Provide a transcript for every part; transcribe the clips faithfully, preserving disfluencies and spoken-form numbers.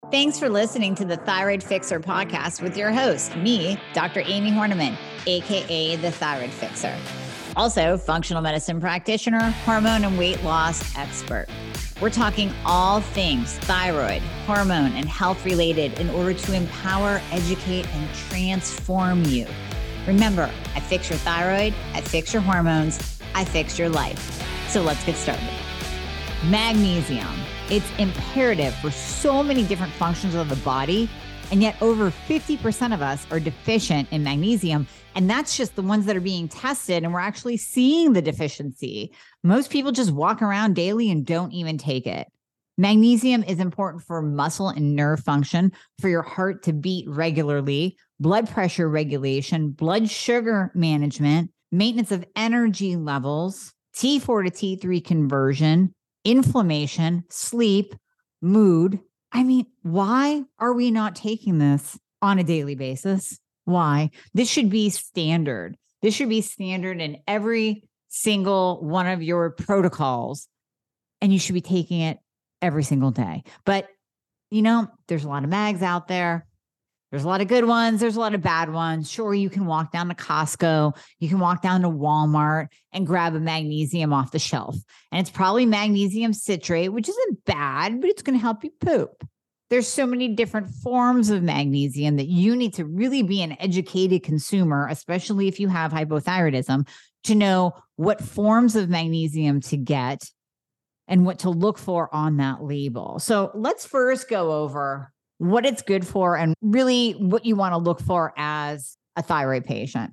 Thanks for listening to the Thyroid Fixer podcast with your host, me, Doctor Amy Horniman, A K A the Thyroid Fixer. Also, functional medicine practitioner, hormone and weight loss expert. We're talking all things thyroid, hormone, and health related in order to empower, educate, and transform you. Remember, I fix your thyroid, I fix your hormones, I fix your life. So let's get started. Magnesium. It's imperative for so many different functions of the body, and yet over fifty percent of us are deficient in magnesium, and that's just the ones that are being tested, and we're actually seeing the deficiency. Most people just walk around daily and don't even take it. Magnesium is important for muscle and nerve function, for your heart to beat regularly, blood pressure regulation, blood sugar management, maintenance of energy levels, T four to T three conversion, inflammation, sleep, mood. I mean, why are we not taking this on a daily basis? Why? This should be standard. This should be standard in every single one of your protocols, and you should be taking it every single day. But, you know, there's a lot of mags out there. There's a lot of good ones. There's a lot of bad ones. Sure, you can walk down to Costco. You can walk down to Walmart and grab a magnesium off the shelf. And it's probably magnesium citrate, which isn't bad, but it's going to help you poop. There's so many different forms of magnesium that you need to really be an educated consumer, especially if you have hypothyroidism, to know what forms of magnesium to get and what to look for on that label. So let's first go over what it's good for and really what you want to look for as a thyroid patient.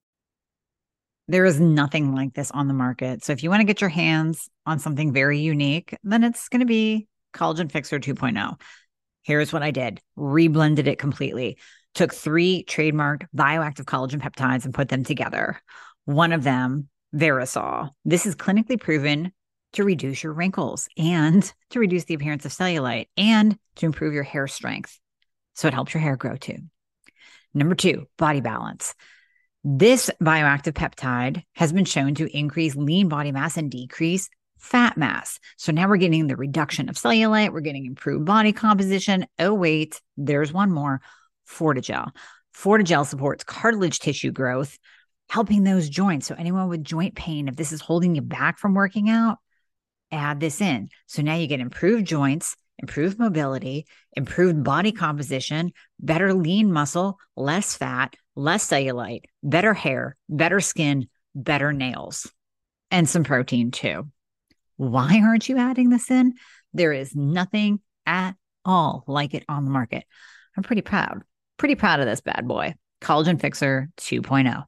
There is nothing like this on the market. So if you want to get your hands on something very unique, then it's going to be Collagen Fixer two point oh. Here's what I did. Reblended it completely. Took three trademarked bioactive collagen peptides and put them together. One of them, Verisol. This is clinically proven to reduce your wrinkles and to reduce the appearance of cellulite and to improve your hair strength. So it helps your hair grow too. Number two, Body Balance. This bioactive peptide has been shown to increase lean body mass and decrease fat mass. So now we're getting the reduction of cellulite. We're getting improved body composition. Oh, wait, there's one more, Fortigel. Fortigel supports cartilage tissue growth, helping those joints. So anyone with joint pain, if this is holding you back from working out, add this in. So now you get improved joints, improved mobility, improved body composition, better lean muscle, less fat, less cellulite, better hair, better skin, better nails, and some protein too. Why aren't you adding this in? There is nothing at all like it on the market. I'm pretty proud, pretty proud of this bad boy. Collagen Fixer two point oh.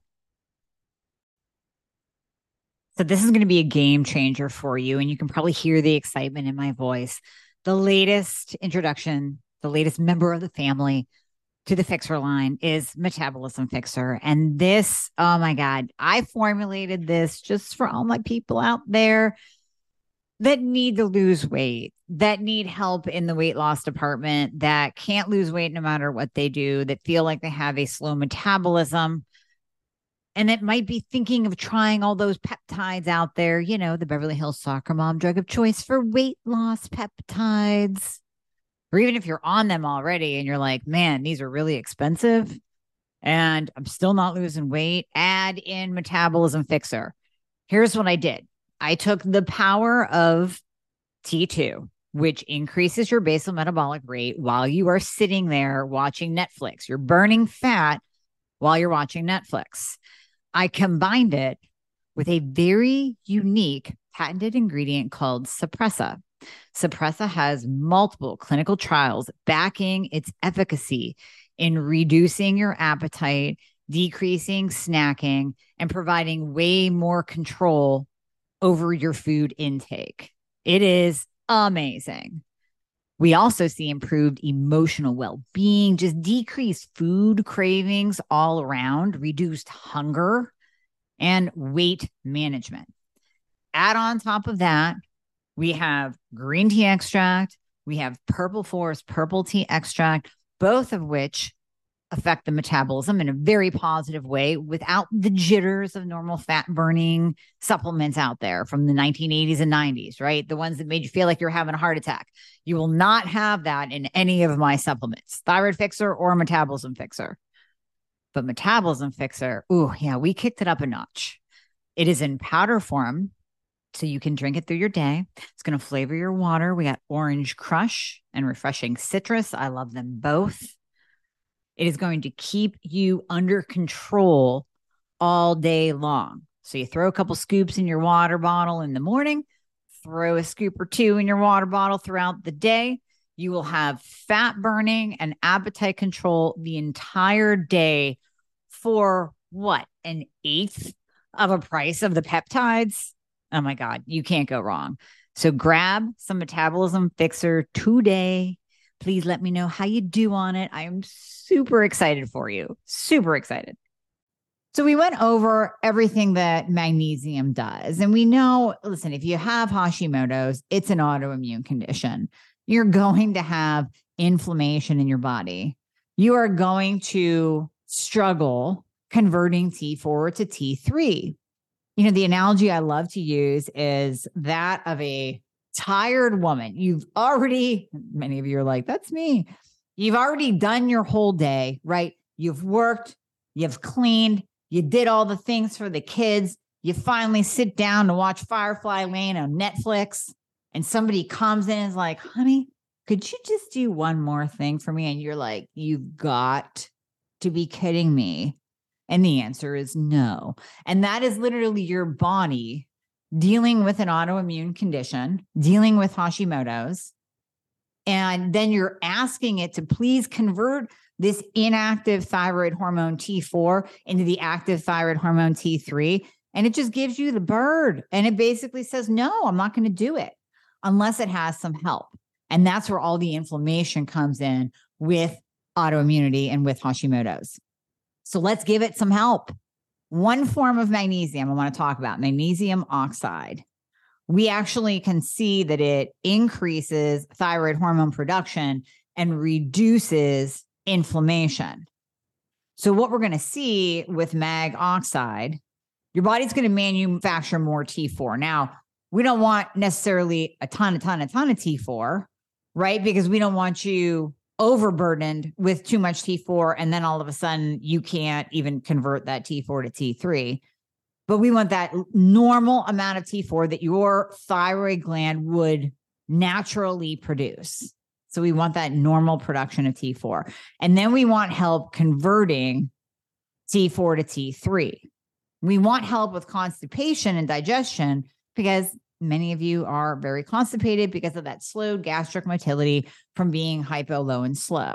So this is going to be a game changer for you, and you can probably hear the excitement in my voice. The latest introduction, the latest member of the family to the Fixer line is Metabolism Fixer. And this, oh my God, I formulated this just for all my people out there that need to lose weight, that need help in the weight loss department, that can't lose weight no matter what they do, that feel like they have a slow metabolism, and that might be thinking of trying all those peptides out there, you know, the Beverly Hills Soccer Mom drug of choice for weight loss peptides. Or even if you're on them already and you're like, man, these are really expensive and I'm still not losing weight, add in Metabolism Fixer. Here's what I did. I took the power of T two, which increases your basal metabolic rate while you are sitting there watching Netflix. You're burning fat while you're watching Netflix. I combined it with a very unique patented ingredient called Suppressa. Suppressa has multiple clinical trials backing its efficacy in reducing your appetite, decreasing snacking, and providing way more control over your food intake. It is amazing. We also see improved emotional well-being, just decreased food cravings all around, reduced hunger, and weight management. Add on top of that, we have green tea extract, we have purple forest purple tea extract, both of which affect the metabolism in a very positive way without the jitters of normal fat burning supplements out there from the nineteen eighties and nineties, right? The ones that made you feel like you're having a heart attack. You will not have that in any of my supplements, Thyroid Fixer or Metabolism Fixer. But Metabolism Fixer, ooh, yeah, we kicked it up a notch. It is in powder form, so you can drink it through your day. It's going to flavor your water. We got Orange Crush and Refreshing Citrus. I love them both. It is going to keep you under control all day long. So you throw a couple scoops in your water bottle in the morning, throw a scoop or two in your water bottle throughout the day. You will have fat burning and appetite control the entire day for what? An eighth of a price of the peptides? Oh my God, you can't go wrong. So grab some Metabolism Fixer today. Please let me know how you do on it. I am super excited for you. Super excited. So we went over everything that magnesium does. And we know, listen, if you have Hashimoto's, it's an autoimmune condition. You're going to have inflammation in your body. You are going to struggle converting T four to T three. You know, the analogy I love to use is that of a tired woman. You've already, many of you are like, that's me. You've already done your whole day, right? You've worked, you've cleaned, you did all the things for the kids. You finally sit down to watch Firefly Lane on Netflix, and somebody comes in and is like, honey, could you just do one more thing for me? And you're like, you've got to be kidding me. And the answer is no. And that is literally your body dealing with an autoimmune condition, dealing with Hashimoto's, and then you're asking it to please convert this inactive thyroid hormone T four into the active thyroid hormone T three, and it just gives you the bird. And it basically says, no, I'm not going to do it unless it has some help. And that's where all the inflammation comes in with autoimmunity and with Hashimoto's. So let's give it some help. One form of magnesium I want to talk about, magnesium oxide. We actually can see that it increases thyroid hormone production and reduces inflammation. So what we're going to see with mag oxide, your body's going to manufacture more T four. Now, we don't want necessarily a ton, a ton, a ton of T four, right? Because we don't want you overburdened with too much T four, and then all of a sudden you can't even convert that T four to T three. But we want that normal amount of T four that your thyroid gland would naturally produce. So we want that normal production of T four. And then we want help converting T four to T three. We want help with constipation and digestion because many of you are very constipated because of that slowed gastric motility from being hypo, low, and slow.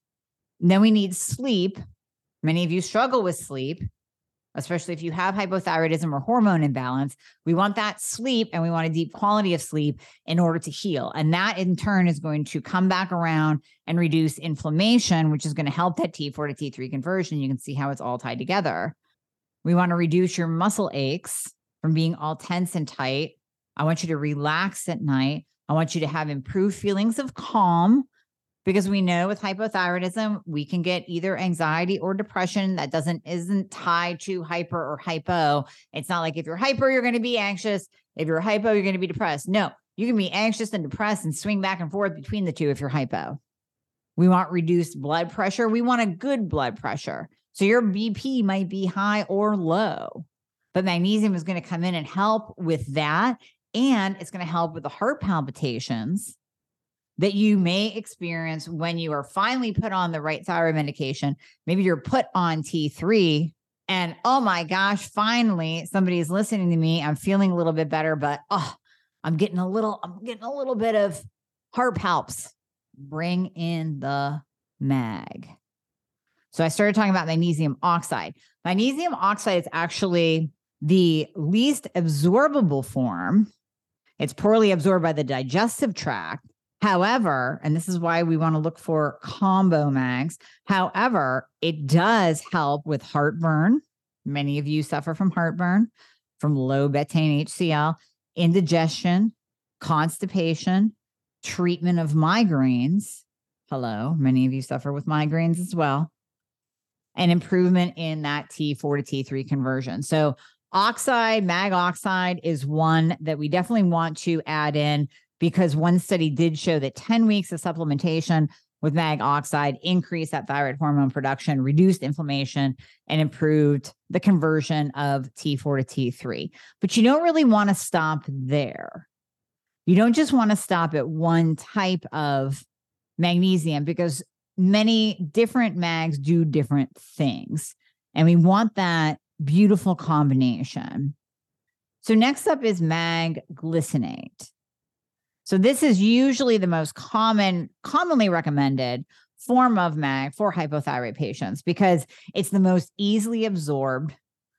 And then we need sleep. Many of you struggle with sleep, especially if you have hypothyroidism or hormone imbalance. We want that sleep, and we want a deep quality of sleep in order to heal. And that in turn is going to come back around and reduce inflammation, which is going to help that T four to T three conversion. You can see how it's all tied together. We want to reduce your muscle aches from being all tense and tight. I want you to relax at night. I want you to have improved feelings of calm, because we know with hypothyroidism, we can get either anxiety or depression that doesn't isn't tied to hyper or hypo. It's not like if you're hyper, you're going to be anxious. If you're hypo, you're going to be depressed. No, you can be anxious and depressed and swing back and forth between the two if you're hypo. We want reduced blood pressure. We want a good blood pressure. So your B P might be high or low, but magnesium is going to come in and help with that. And it's going to help with the heart palpitations that you may experience when you are finally put on the right thyroid medication. Maybe you're put on T three and, oh my gosh, finally somebody is listening to me. I'm feeling a little bit better, but oh, I'm getting a little, I'm getting a little bit of heart palps. Bring in the mag. So I started talking about magnesium oxide. Magnesium oxide is actually the least absorbable form. It's poorly absorbed by the digestive tract. However, and this is why we want to look for combo mags. However, it does help with heartburn. Many of you suffer from heartburn, from low betaine H C L, indigestion, constipation, treatment of migraines. Hello, many of you suffer with migraines as well. and improvement in that T four to T three conversion. So oxide, mag oxide is one that we definitely want to add in, because one study did show that ten weeks of supplementation with mag oxide increased that thyroid hormone production, reduced inflammation, and improved the conversion of T four to T three. But you don't really want to stop there. You don't just want to stop at one type of magnesium, because many different mags do different things. And we want that beautiful combination. So next up is mag glycinate. So this is usually the most common, commonly recommended form of mag for hypothyroid patients, because it's the most easily absorbed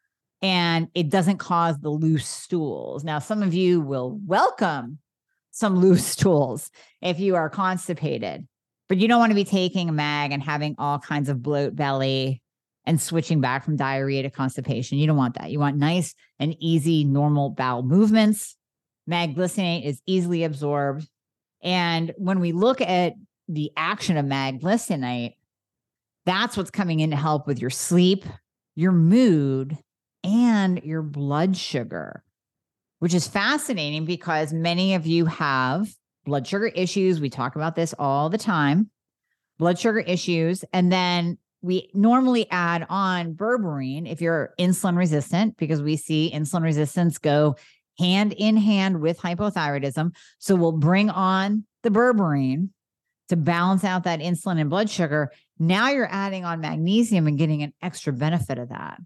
and it doesn't cause the loose stools. Now, some of you will welcome some loose stools if you are constipated, but you don't want to be taking a mag and having all kinds of bloat belly and switching back from diarrhea to constipation. You don't want that. You want nice and easy, normal bowel movements. Mag glycinate is easily absorbed. And when we look at the action of mag glycinate, that's what's coming in to help with your sleep, your mood, and your blood sugar, which is fascinating because many of you have blood sugar issues. We talk about this all the time, blood sugar issues. And then we normally add on berberine if you're insulin resistant, because we see insulin resistance go hand in hand with hypothyroidism. So we'll bring on the berberine to balance out that insulin and blood sugar. Now you're adding on magnesium and getting an extra benefit of that.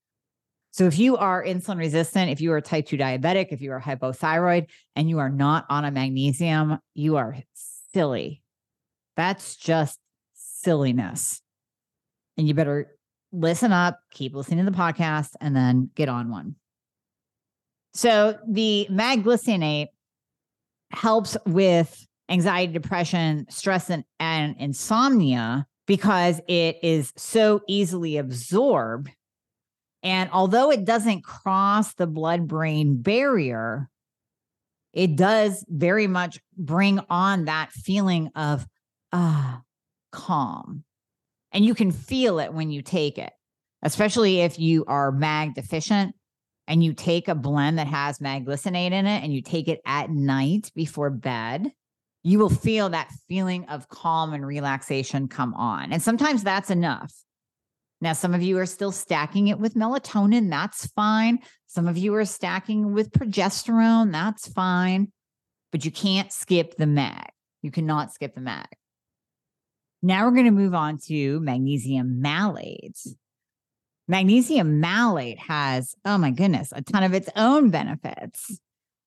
So if you are insulin resistant, if you are type two diabetic, if you are hypothyroid and you are not on a magnesium, you are silly. That's just silliness. And you better listen up, keep listening to the podcast, and then get on one. So the mag glycinate helps with anxiety, depression, stress, and, and insomnia because it is so easily absorbed. And although it doesn't cross the blood-brain barrier, it does very much bring on that feeling of ah, calm. And you can feel it when you take it, especially if you are mag deficient and you take a blend that has mag glycinate in it and you take it at night before bed, you will feel that feeling of calm and relaxation come on. And sometimes that's enough. Now, some of you are still stacking it with melatonin. That's fine. Some of you are stacking with progesterone. That's fine. But you can't skip the mag. You cannot skip the mag. Now we're going to move on to magnesium malate. Magnesium malate has, oh my goodness, a ton of its own benefits.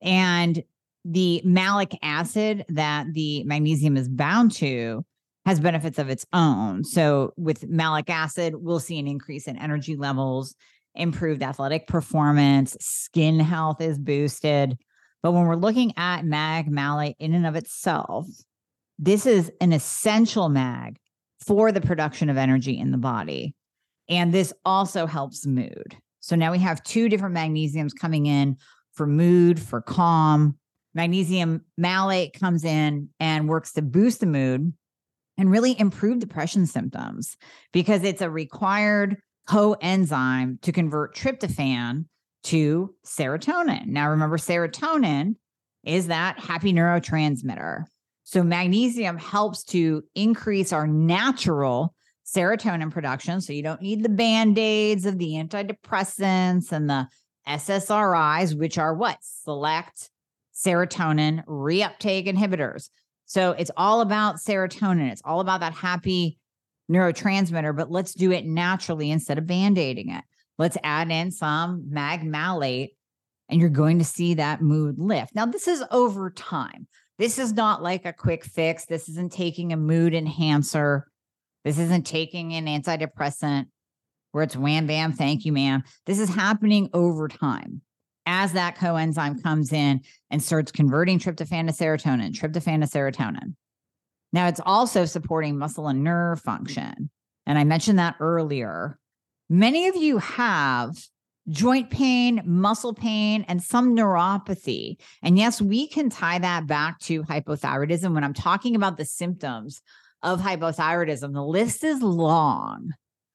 And the malic acid that the magnesium is bound to has benefits of its own. So with malic acid, we'll see an increase in energy levels, improved athletic performance, skin health is boosted. But when we're looking at mag malate in and of itself, this is an essential mag for the production of energy in the body. And this also helps mood. So now we have two different magnesiums coming in for mood, for calm. Magnesium malate comes in and works to boost the mood and really improve depression symptoms because it's a required coenzyme to convert tryptophan to serotonin. Now, remember, serotonin is that happy neurotransmitter. So magnesium helps to increase our natural serotonin production. So you don't need the Band-Aids of the antidepressants and the S S R Is, which are what? Select serotonin reuptake inhibitors. So it's all about serotonin. It's all about that happy neurotransmitter, but let's do it naturally instead of Band-Aiding it. Let's add in some mag malate and you're going to see that mood lift. Now, this is over time. This is not like a quick fix. This isn't taking a mood enhancer. This isn't taking an antidepressant where it's wham, bam, thank you, ma'am. This is happening over time as that coenzyme comes in and starts converting tryptophan to serotonin, tryptophan to serotonin. Now, it's also supporting muscle and nerve function. And I mentioned that earlier. Many of you have joint pain, muscle pain, and some neuropathy. And yes, we can tie that back to hypothyroidism. When I'm talking about the symptoms of hypothyroidism, the list is long.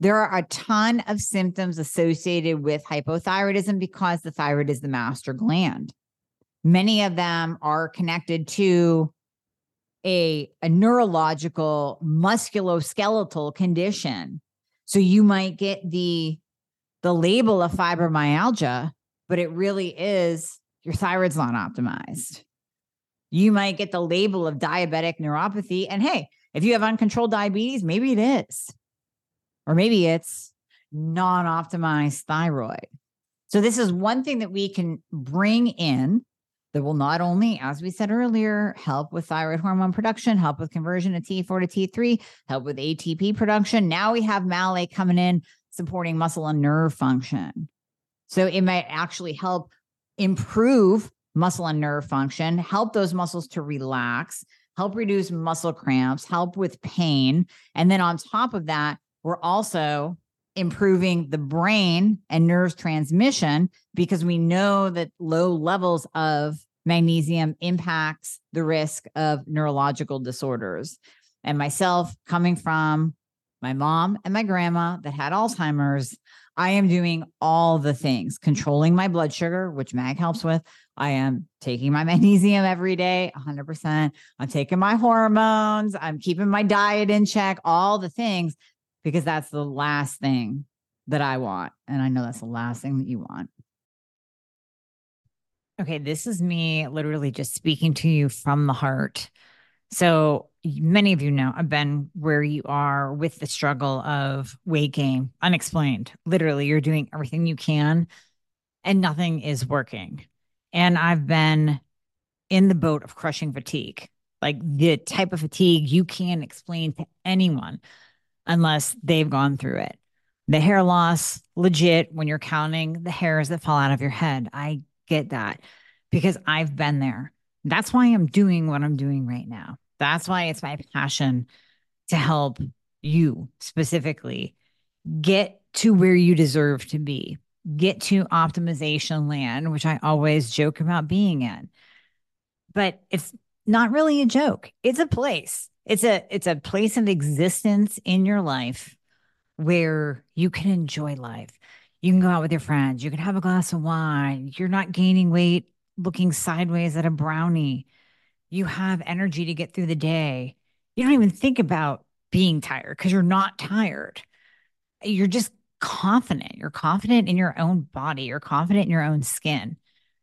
There are a ton of symptoms associated with hypothyroidism because the thyroid is the master gland. Many of them are connected to a, a neurological musculoskeletal condition. So you might get the, the label of fibromyalgia, but it really is your thyroid's not optimized. You might get the label of diabetic neuropathy. And hey, if you have uncontrolled diabetes, maybe it is. Or maybe it's non-optimized thyroid. So this is one thing that we can bring in that will not only, as we said earlier, help with thyroid hormone production, help with conversion of T four to T three, help with A T P production. Now we have malate coming in, supporting muscle and nerve function. So it might actually help improve muscle and nerve function, help those muscles to relax, help reduce muscle cramps, help with pain. And then on top of that, we're also improving the brain and nerves transmission because we know that low levels of magnesium impacts the risk of neurological disorders. And myself, coming from my mom and my grandma that had Alzheimer's, I am doing all the things, controlling my blood sugar, which Mag helps with. I am taking my magnesium every day, one hundred percent. I'm taking my hormones. I'm keeping my diet in check, all the things, because that's the last thing that I want. And I know that's the last thing that you want. Okay, this is me literally just speaking to you from the heart. So many of you know I've been where you are with the struggle of weight gain, unexplained. Literally, you're doing everything you can and nothing is working. And I've been in the boat of crushing fatigue, like the type of fatigue you can't explain to anyone unless they've gone through it. The hair loss, legit, when you're counting the hairs that fall out of your head. I get that because I've been there. That's why I'm doing what I'm doing right now. That's why it's my passion to help you specifically get to where you deserve to be, get to optimization land, which I always joke about being in. But it's not really a joke. It's a place. It's a, it's a place of existence in your life where you can enjoy life. You can go out with your friends. You can have a glass of wine. You're not gaining weight looking sideways at a brownie. You have energy to get through the day. You don't even think about being tired because you're not tired. You're just confident. You're confident in your own body. You're confident in your own skin.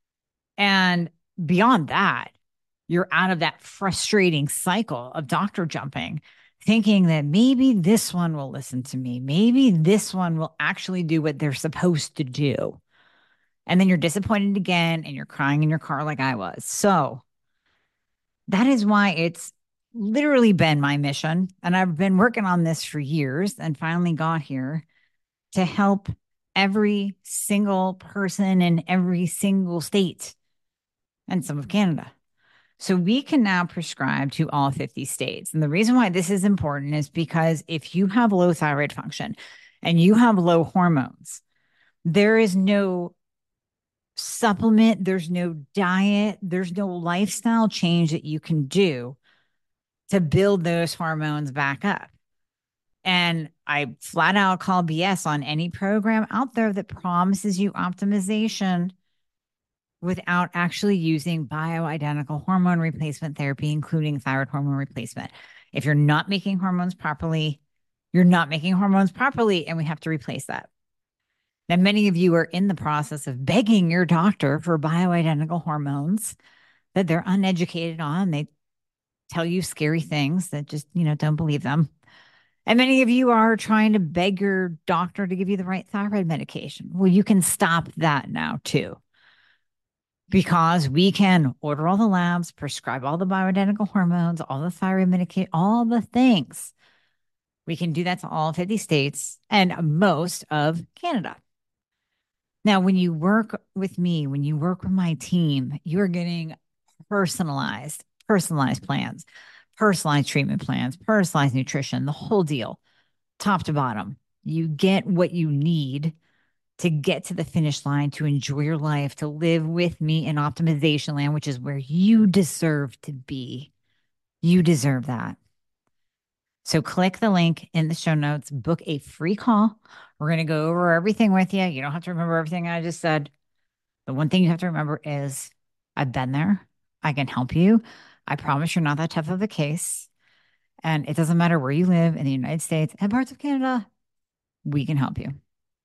And beyond that, you're out of that frustrating cycle of doctor jumping, thinking that maybe this one will listen to me. Maybe this one will actually do what they're supposed to do. And then you're disappointed again and you're crying in your car like I was. So that is why it's literally been my mission. And I've been working on this for years and finally got here to help every single person in every single state and some of Canada. So we can now prescribe to all fifty states. And the reason why this is important is because if you have low thyroid function and you have low hormones, there is no supplement, there's no diet, there's no lifestyle change that you can do to build those hormones back up. And I flat out call B S on any program out there that promises you optimization without actually using bioidentical hormone replacement therapy, including thyroid hormone replacement. If you're not making hormones properly, you're not making hormones properly, and we have to replace that. Now, many of you are in the process of begging your doctor for bioidentical hormones that they're uneducated on. They tell you scary things that just, you know, don't believe them. And many of you are trying to beg your doctor to give you the right thyroid medication. Well, you can stop that now too, because we can order all the labs, prescribe all the bioidentical hormones, all the thyroid medication, all the things. We can do that to all fifty states and most of Canada. Now, when you work with me, when you work with my team, you're getting personalized, personalized plans, personalized treatment plans, personalized nutrition, the whole deal, top to bottom. You get what you need to get to the finish line, to enjoy your life, to live with me in optimization land, which is where you deserve to be. You deserve that. So click the link in the show notes, book a free call. We're going to go over everything with you. You don't have to remember everything I just said. The one thing you have to remember is I've been there. I can help you. I promise you're not that tough of a case. And it doesn't matter where you live in the United States and parts of Canada, we can help you.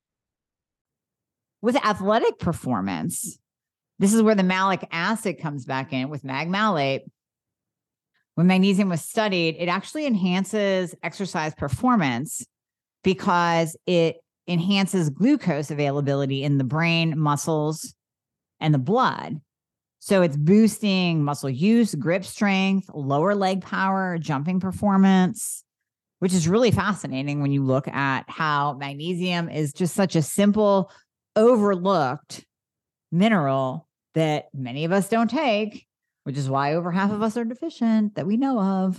With athletic performance, this is where the malic acid comes back in with mag malate. When magnesium was studied, it actually enhances exercise performance because it enhances glucose availability in the brain, muscles, and the blood. So it's boosting muscle use, grip strength, lower leg power, jumping performance, which is really fascinating when you look at how magnesium is just such a simple, overlooked mineral that many of us don't take, which is why over half of us are deficient that we know of.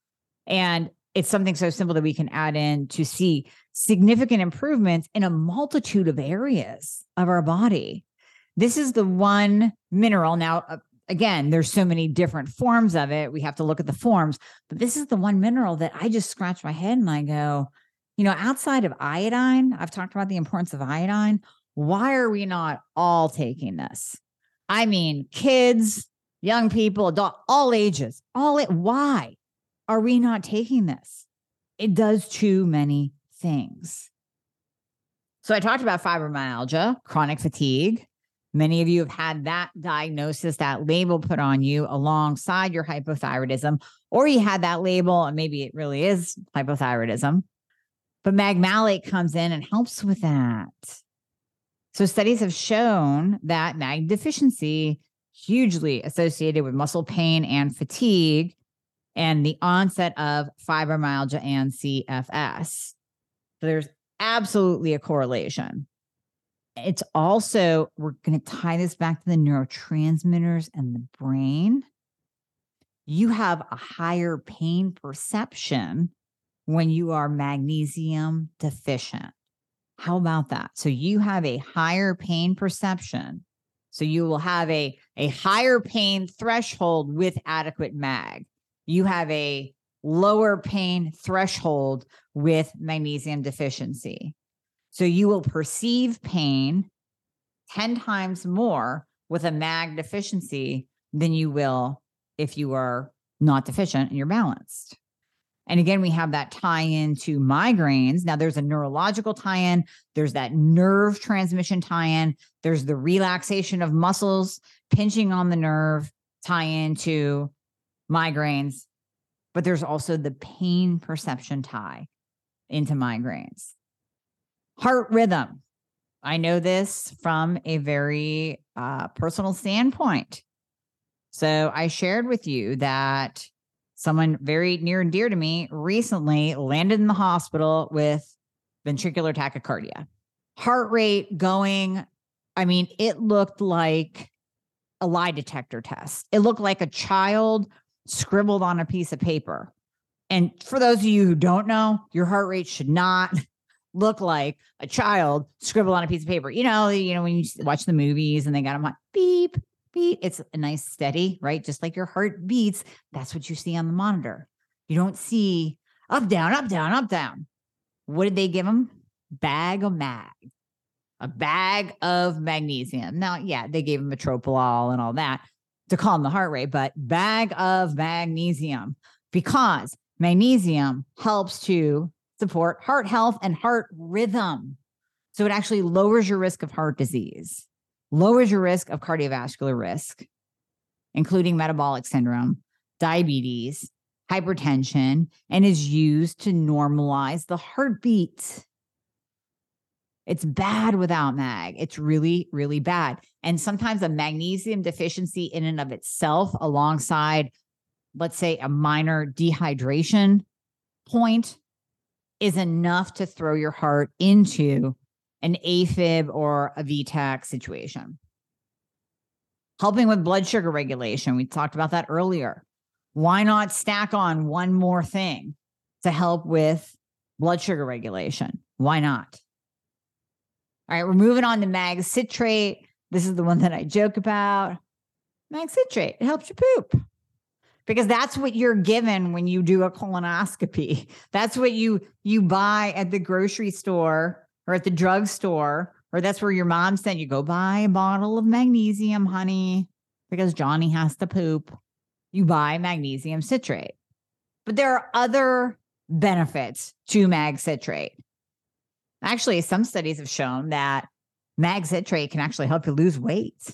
And it's something so simple that we can add in to see significant improvements in a multitude of areas of our body. This is the one mineral. Now, uh, again, there's so many different forms of it. We have to look at the forms, but this is the one mineral that I just scratch my head and I go, you know, outside of iodine, I've talked about the importance of iodine. Why are we not all taking this? I mean, kids, young people, adult, all ages, all it. Why are we not taking this? It does too many things. So I talked about fibromyalgia, chronic fatigue. Many of you have had that diagnosis, that label put on you alongside your hypothyroidism, or you had that label and maybe it really is hypothyroidism. But mag malate comes in and helps with that. So studies have shown that mag deficiency hugely associated with muscle pain and fatigue and the onset of fibromyalgia and C F S. So there's absolutely a correlation. It's also, we're going to tie this back to the neurotransmitters and the brain. You have a higher pain perception when you are magnesium deficient. How about that? So you have a higher pain perception. So you will have a, a higher pain threshold with adequate mag. You have a lower pain threshold with magnesium deficiency. So you will perceive pain ten times more with a mag deficiency than you will if you are not deficient and you're balanced. And again, we have that tie-in to migraines. Now, there's a neurological tie-in. There's that nerve transmission tie-in. There's the relaxation of muscles, pinching on the nerve, tie-in to migraines. But there's also the pain perception tie into migraines. Heart rhythm. I know this from a very uh, personal standpoint. So I shared with you that someone very near and dear to me recently landed in the hospital with ventricular tachycardia. Heart rate going, I mean, it looked like a lie detector test. It looked like a child scribbled on a piece of paper. And for those of you who don't know, your heart rate should not look like a child scribbled on a piece of paper. You know, you know, when you watch the movies and they got them on beep, beat. It's a nice steady, right? Just like your heart beats. That's what you see on the monitor. You don't see up, down, up, down, up, down. What did they give them? Bag of mag, a bag of magnesium. Now, yeah, they gave them metoprolol and all that to calm the heart rate, but bag of magnesium because magnesium helps to support heart health and heart rhythm. So it actually lowers your risk of heart disease, lowers your risk of cardiovascular risk, including metabolic syndrome, diabetes, hypertension, and is used to normalize the heartbeat. It's bad without mag. It's really, really bad. And sometimes a magnesium deficiency in and of itself, alongside, let's say, a minor dehydration point, is enough to throw your heart into an AFib or a V TAC situation. Helping with blood sugar regulation. We talked about that earlier. Why not stack on one more thing to help with blood sugar regulation? Why not? All right, we're moving on to mag citrate. This is the one that I joke about. Mag citrate, it helps you poop because that's what you're given when you do a colonoscopy. That's what you you buy at the grocery store or at the drugstore, or that's where your mom sent you, go buy a bottle of magnesium, honey, because Johnny has to poop. You buy magnesium citrate. But there are other benefits to mag citrate. Actually, some studies have shown that mag citrate can actually help you lose weight.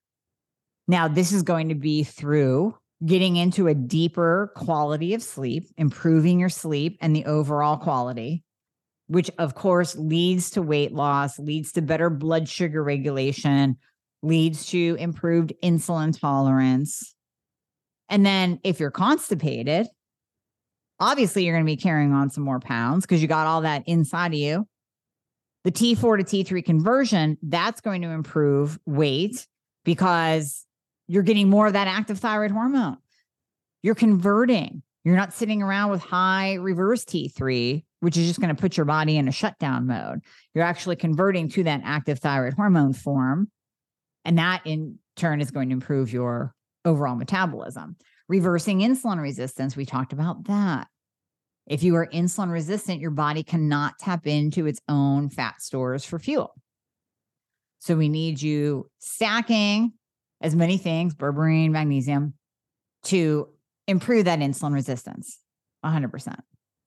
Now, this is going to be through getting into a deeper quality of sleep, improving your sleep and the overall quality, which of course leads to weight loss, leads to better blood sugar regulation, leads to improved insulin tolerance. And then if you're constipated, obviously you're going to be carrying on some more pounds because you got all that inside of you. The T four to T three conversion, that's going to improve weight because you're getting more of that active thyroid hormone. You're converting. You're not sitting around with high reverse T three, which is just going to put your body in a shutdown mode. You're actually converting to that active thyroid hormone form. And that in turn is going to improve your overall metabolism. Reversing insulin resistance, we talked about that. If you are insulin resistant, your body cannot tap into its own fat stores for fuel. So we need you stacking as many things, berberine, magnesium, to improve that insulin resistance, one hundred percent.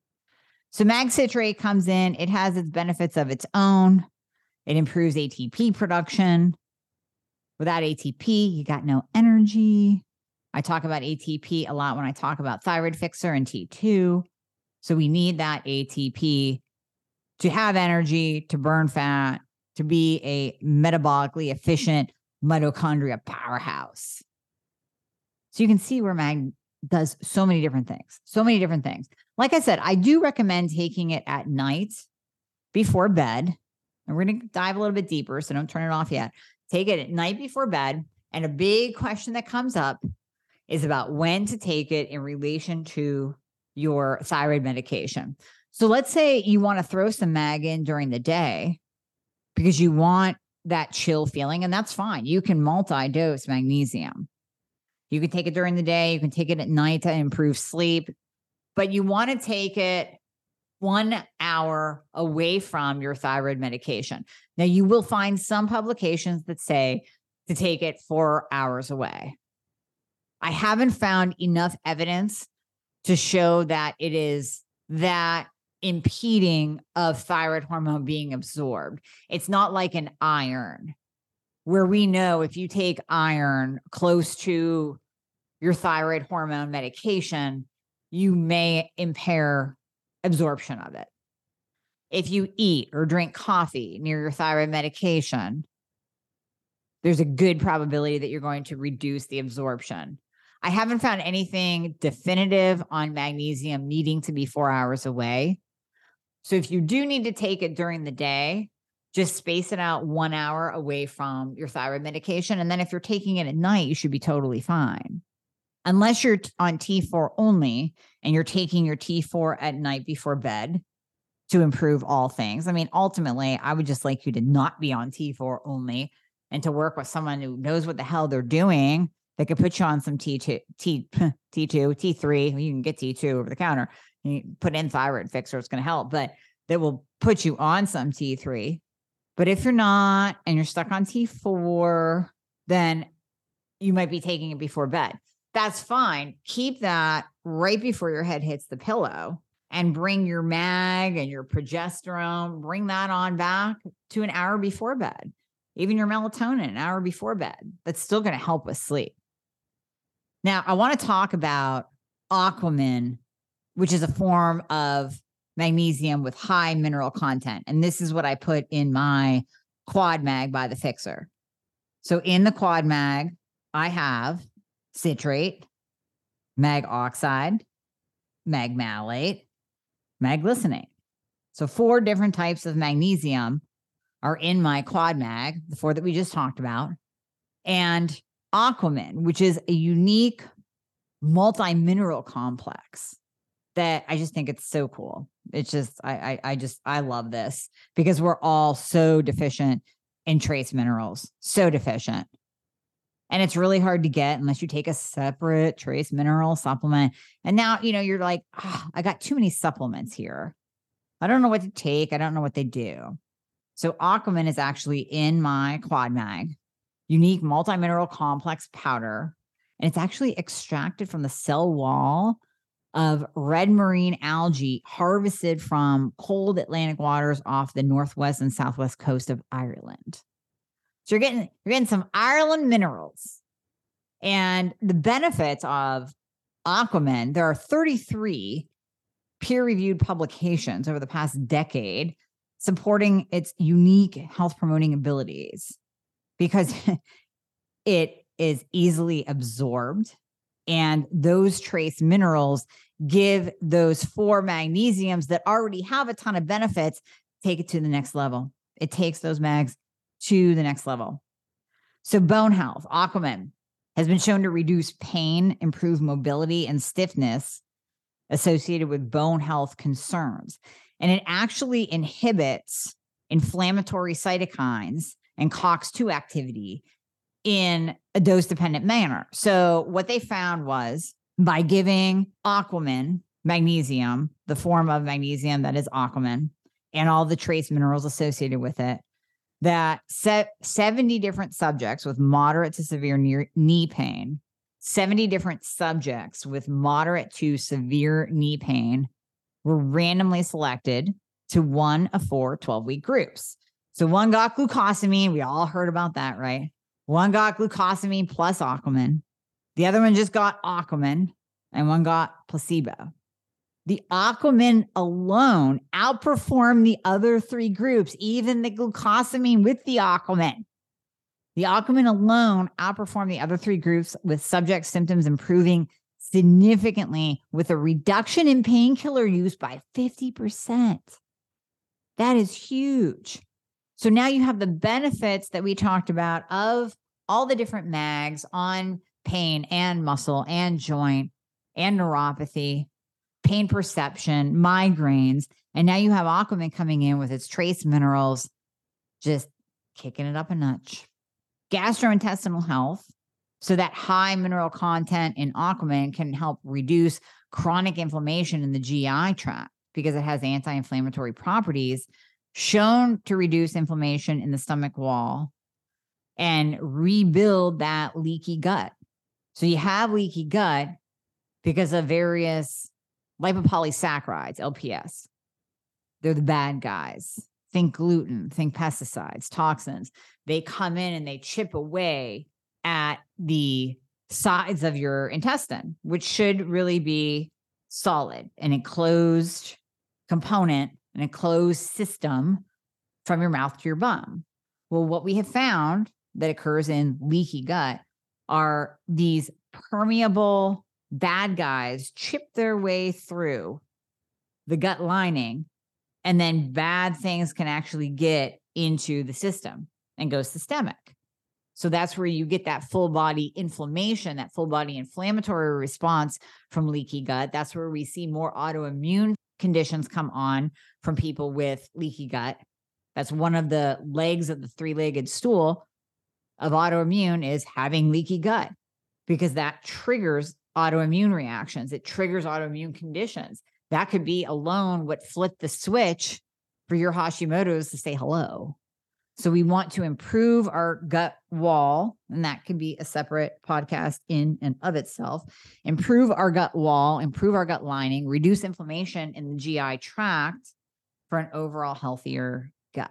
So mag citrate comes in. It has its benefits of its own. It improves A T P production. Without A T P, you got no energy. I talk about A T P a lot when I talk about thyroid fixer and T two. So we need that A T P to have energy, to burn fat, to be a metabolically efficient mitochondria powerhouse. So you can see where mag does so many different things, so many different things. Like I said, I do recommend taking it at night before bed. And we're going to dive a little bit deeper, so don't turn it off yet. Take it at night before bed. And a big question that comes up is about when to take it in relation to your thyroid medication. So let's say you want to throw some mag in during the day because you want that chill feeling, and that's fine. You can multi-dose magnesium. You can take it during the day. You can take it at night to improve sleep, but you want to take it one hour away from your thyroid medication. Now, you will find some publications that say to take it four hours away. I haven't found enough evidence to show that it is that impeding of thyroid hormone being absorbed. It's not like an iron where we know if you take iron close to your thyroid hormone medication, you may impair absorption of it. If you eat or drink coffee near your thyroid medication, there's a good probability that you're going to reduce the absorption. I haven't found anything definitive on magnesium needing to be four hours away. So if you do need to take it during the day, just space it out one hour away from your thyroid medication. And then if you're taking it at night, you should be totally fine. Unless you're on T four only and you're taking your T four at night before bed to improve all things. I mean, ultimately, I would just like you to not be on T four only and to work with someone who knows what the hell they're doing. They could put you on some T two, T, T2, T three. You can get T two over the counter. You put in thyroid fixer, it's going to help, but they will put you on some T three. But if you're not and you're stuck on T four, then you might be taking it before bed. That's fine. Keep that right before your head hits the pillow and bring your mag and your progesterone, bring that on back to an hour before bed. Even your melatonin, an hour before bed. That's still going to help with sleep. Now, I want to talk about Aquamin, which is a form of magnesium with high mineral content. And this is what I put in my Quad Mag by the Fixer. So in the Quad Mag, I have citrate, mag oxide, mag malate, mag glycinate. So four different types of magnesium are in my Quad Mag, the four that we just talked about, and Aquamin, which is a unique multi-mineral complex that I just think it's so cool. It's just, I, I, I just, I love this because we're all so deficient in trace minerals, so deficient. And it's really hard to get unless you take a separate trace mineral supplement. And now, you know, you're like, oh, I got too many supplements here. I don't know what to take. I don't know what they do. So Aquamin is actually in my Quad Mag, unique multi-mineral complex powder. And it's actually extracted from the cell wall of red marine algae harvested from cold Atlantic waters off the northwest and southwest coast of Ireland. So you're getting, you're getting some Ireland minerals. And the benefits of Aquamin, there are thirty-three peer-reviewed publications over the past decade supporting its unique health-promoting abilities because it is easily absorbed. And those trace minerals give those four magnesiums that already have a ton of benefits, take it to the next level. It takes those mags to the next level. So bone health, Aquamin has been shown to reduce pain, improve mobility, and stiffness associated with bone health concerns. And it actually inhibits inflammatory cytokines and C O X two activity in a dose-dependent manner. So what they found was by giving Aquamin magnesium, the form of magnesium that is Aquamin, and all the trace minerals associated with it, that seventy different subjects with moderate to severe knee pain, seventy different subjects with moderate to severe knee pain were randomly selected to one of four twelve-week groups. So one got glucosamine. We all heard about that, right? One got glucosamine plus Aquamin. The other one just got Aquamin, and one got placebo. The Aquamin alone outperformed the other three groups, even the glucosamine with the Aquamin. The Aquamin alone outperformed the other three groups, with subject symptoms improving significantly with a reduction in painkiller use by fifty percent. That is huge. So now you have the benefits that we talked about of all the different mags on pain and muscle and joint and neuropathy, pain perception, migraines. And now you have Aquamin coming in with its trace minerals, just kicking it up a notch. Gastrointestinal health. So that high mineral content in Aquamin can help reduce chronic inflammation in the G I tract because it has anti-inflammatory properties shown to reduce inflammation in the stomach wall and rebuild that leaky gut. So you have leaky gut because of various lipopolysaccharides, L P S. They're the bad guys. Think gluten, think pesticides, toxins. They come in and they chip away at the sides of your intestine, which should really be solid, an enclosed component, an enclosed system from your mouth to your bum. Well, what we have found that occurs in leaky gut are these permeable bad guys chip their way through the gut lining, and then bad things can actually get into the system and go systemic. So that's where you get that full body inflammation, that full body inflammatory response from leaky gut. That's where we see more autoimmune conditions come on from people with leaky gut. That's one of the legs of the three-legged stool of autoimmune, is having leaky gut, because that triggers autoimmune reactions. It triggers autoimmune conditions. That could be alone what flipped the switch for your Hashimoto's to say hello. So we want to improve our gut wall, and that could be a separate podcast in and of itself. Improve our gut wall, improve our gut lining, reduce inflammation in the G I tract for an overall healthier gut.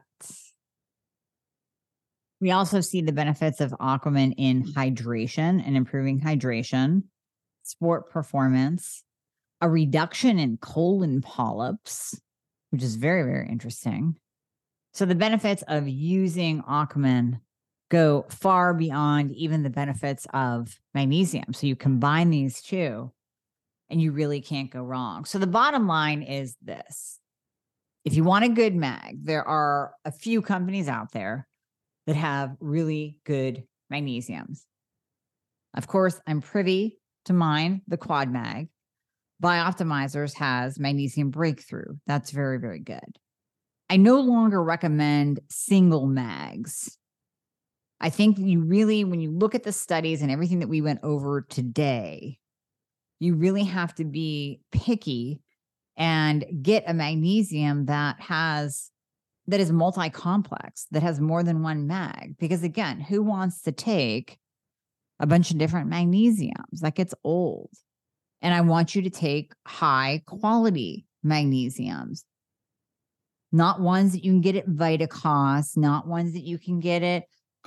We also see the benefits of Aquamin in hydration and improving hydration, sport performance, a reduction in colon polyps, which is very, very interesting. So the benefits of using Aquamin go far beyond even the benefits of magnesium. So you combine these two and you really can't go wrong. So the bottom line is this. If you want a good mag, there are a few companies out there that have really good magnesiums. Of course, I'm privy to mine, the Quad Mag. Bioptimizers has Magnesium Breakthrough. That's very, very good. I no longer recommend single mags I think you really, when you look at the studies and everything that we went over today, you really have to be picky and get a magnesium that has, that is multi-complex, that has more than one mag. Because again, who wants to take a bunch of different magnesiums? That gets old. And I want you to take high quality magnesiums, not ones that you can get at Vitacost, not ones that you can get at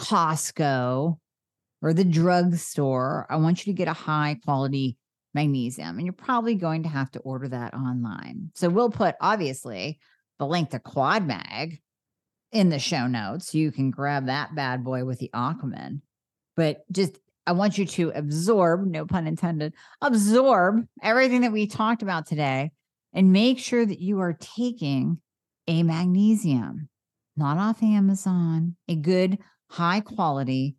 Costco or the drugstore. I want you to get a high quality magnesium, and you're probably going to have to order that online. So we'll put, obviously, the link to QuadMag in the show notes. You can grab that bad boy with the Aquaman. But just, I want you to absorb, no pun intended, absorb everything that we talked about today and make sure that you are taking a magnesium, not off Amazon, a good high quality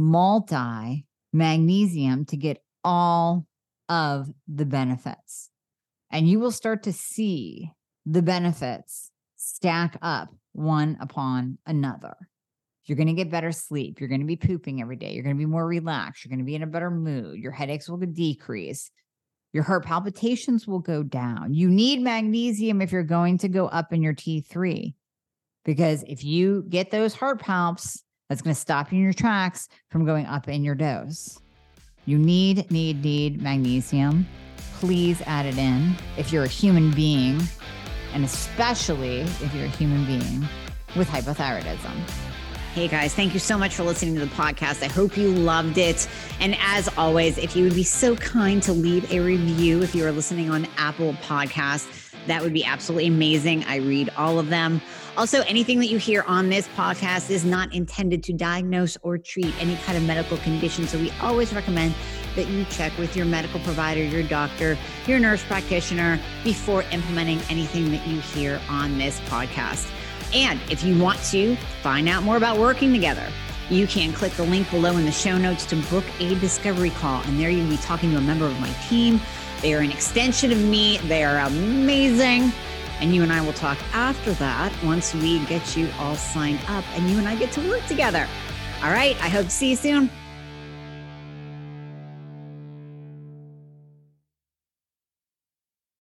multi magnesium to get all of the benefits. And you will start to see the benefits stack up one upon another. You're going to get better sleep. You're going to be pooping every day. You're going to be more relaxed. You're going to be in a better mood. Your headaches will decrease. Your heart palpitations will go down. You need magnesium if you're going to go up in your T three, because if you get those heart palps, that's going to stop you in your tracks from going up in your dose. You need, need, need magnesium. Please add it in if you're a human being, and especially if you're a human being with hypothyroidism. Hey guys, thank you so much for listening to the podcast. I hope you loved it. And as always, if you would be so kind to leave a review if you are listening on Apple Podcasts, that would be absolutely amazing. I read all of them. Also, anything that you hear on this podcast is not intended to diagnose or treat any kind of medical condition. So we always recommend that you check with your medical provider, your doctor, your nurse practitioner before implementing anything that you hear on this podcast. And if you want to find out more about working together, you can click the link below in the show notes to book a discovery call. And there you'll be talking to a member of my team. They are an extension of me. They are amazing. And you and I will talk after that once we get you all signed up and you and I get to work together. All right. I hope to see you soon.